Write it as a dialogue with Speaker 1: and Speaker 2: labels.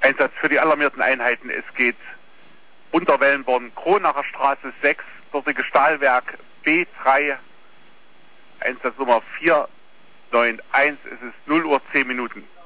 Speaker 1: Einsatz für die alarmierten Einheiten. Es geht Unterwellenborn, Kronacher Straße 6, dortige Stahlwerk B3, Einsatznummer 491, es ist 0 Uhr 10 Minuten.